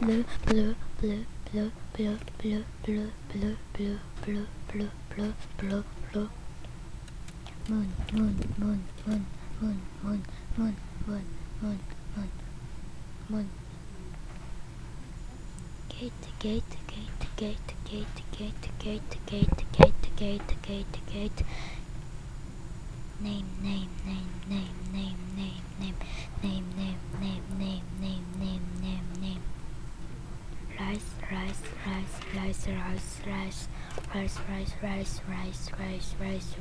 blue, blue, blue, blue, blue, blue, blue, blue, blue, blue, blue, blue, blue, blue. Moon, moon, moon, moon, moon, moon, moon, moon, moon, moon, moon. Gate, gate, gate, gate, gate, gate, gate, gate, gate, gate, gate, gate. Name, name, name, name, name, name, name, name, name, name, name, name, name, name, name. Rice, rice, rice, rice, rice, rice, rice, rice, rice, rice, rice, rice,